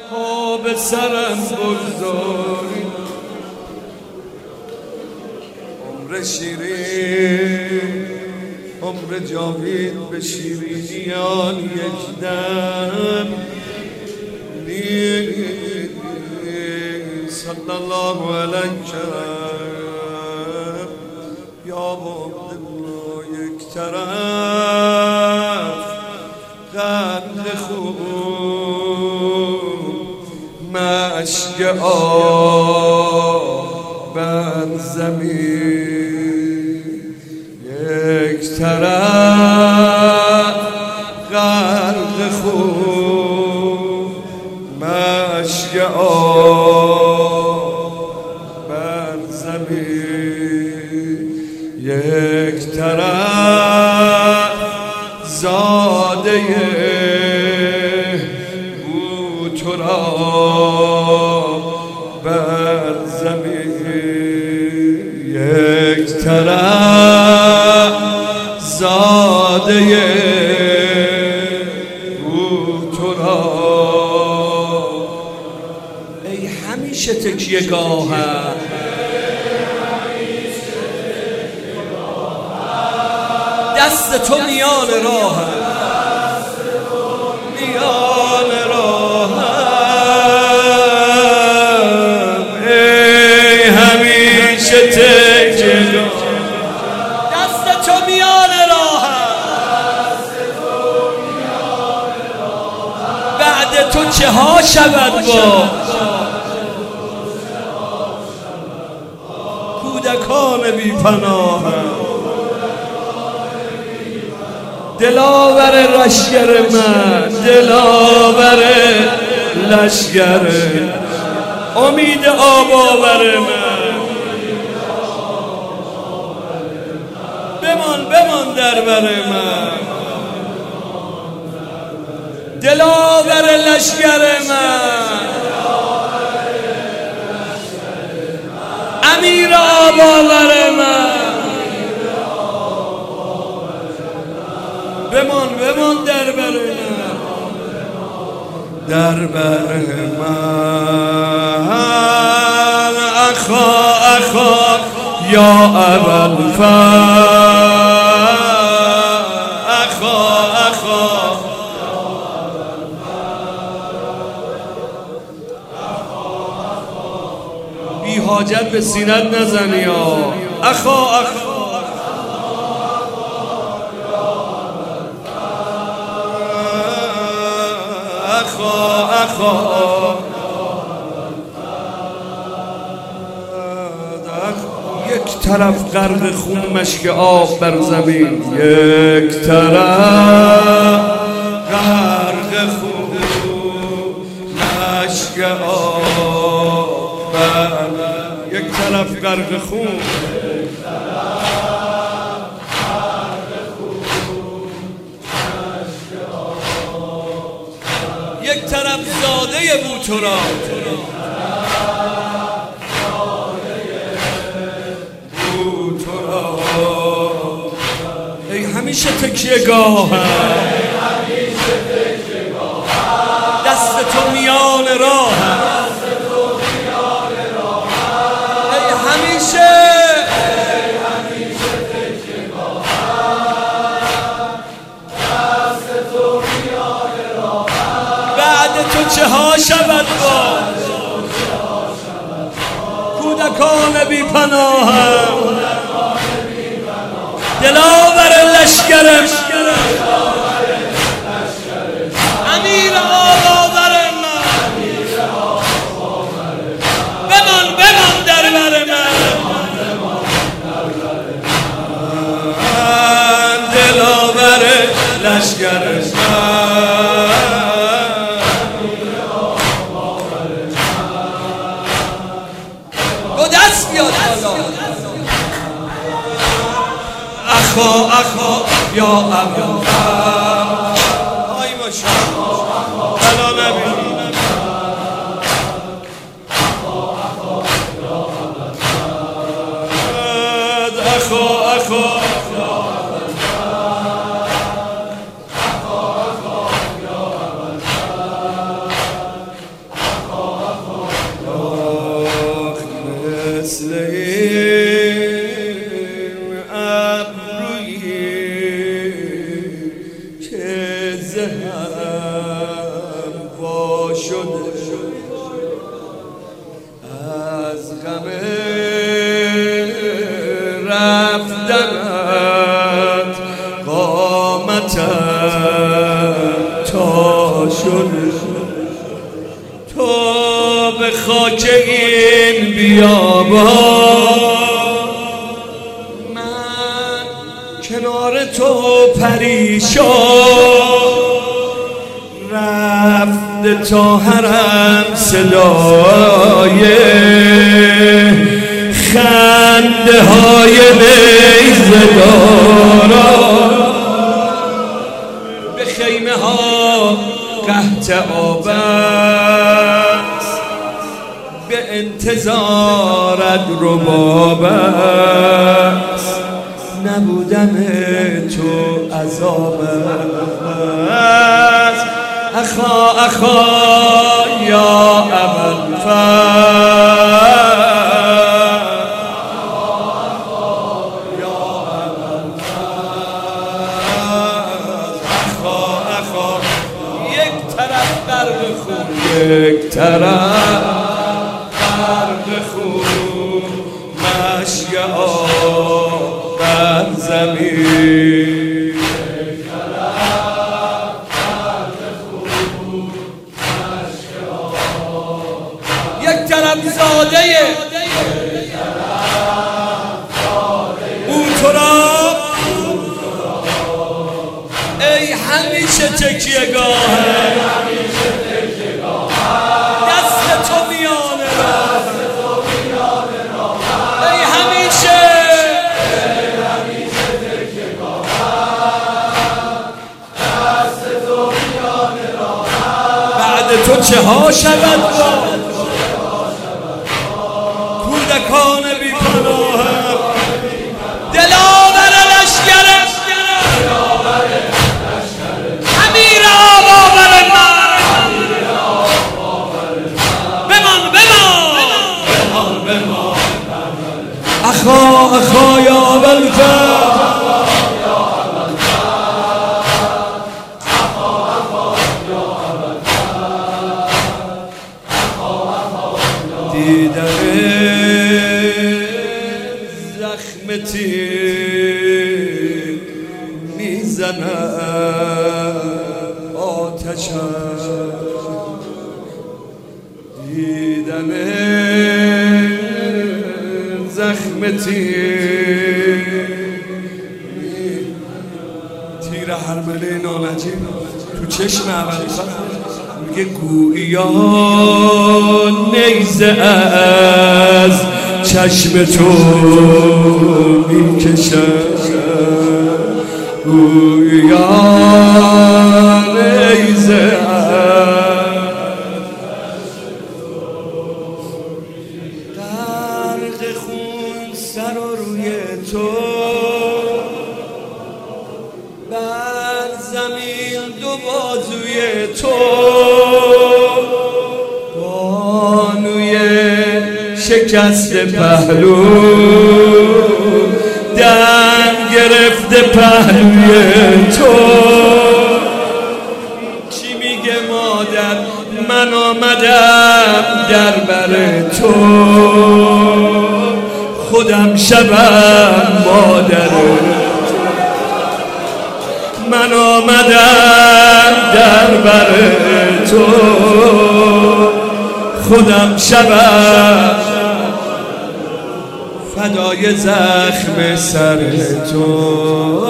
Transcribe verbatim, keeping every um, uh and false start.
ها به سرم بگذاری عمر شیرین عمر جاوید به شیرینیان یک دم صلی الله علیه یا بود یک طرف قند خون مشک آب بر زمین یک طرف غرق خون مشک آب بر زمین یک طرف زاده بوتراب بر زمین یک طرف زاده بوتراب ای همیشه تکیه گاهم دست تو میان راهم میان راهم ای همیشه تکیه دست تو میان راهم بعد تو چه ها شود با کودکان بی پناهم دلاور لشگر من دلاور لشگر امید آباور من بمان بمان در بر من دلاور لشگر من امیر آباور من بمان بمان در بر من در بر من اخا اخا یا ابوالفضل اخا اخا بی حاجت به سینت نزنی یا اخا اخا اخا اخا یک طرف غرق خون مشک آب بر زمین یک طرف غرق خون مشک آب بر یک طرف غرق خون یک طرف زاده بوتراب بوتراب ای همیشه تکیه گاهم دست تو میان راهم ای همیشه تو چه ها شود با کودکان بی پناهم دلاور لشگرم امیر آباور من بمان بمان در بر من دلاور لشگرم دست بیاد اخا اخا یا ابوالفضل آی ماشاءالله بلا نبی اخا اخا زهم وا شده از غم رفتنت قامتم تا شده تو به خاک این بیابان من کنار تو پریشان رفته تا حرم صدای خنده های نیزه داران به خیمه ها قحط آب است به انتظارت رباب است نبودن تو عذاب است اخا اخا یا ابوالفضل یک طرف غرق خون مشک آب بر زمین یک طرف غرق خون مشک آب یک طرف زاده اون تو را ای همیشه تکیه گاهه تو چه ها شود کودکان بی پناه دلاور لشکر امیر آباور من بمان بمان اخا اخا یا ابوالفضل دیدن زخم تیر میزند آتشم دیدن زخم تیر تیر حرمله نانجیب تو چشم ابوالفضل میگه گویا نیزه از چشم تو میکشد گویا نیزه غرق خون سر و روی تو بر زمین دو بازوی تو بانوی شکست پهلو دم گرفته پهلوی تو چی میگه مادر من آمدم در بر تو خودم شبم مادر من آمدم در بر تو خودم شبم فدای زخم سر تو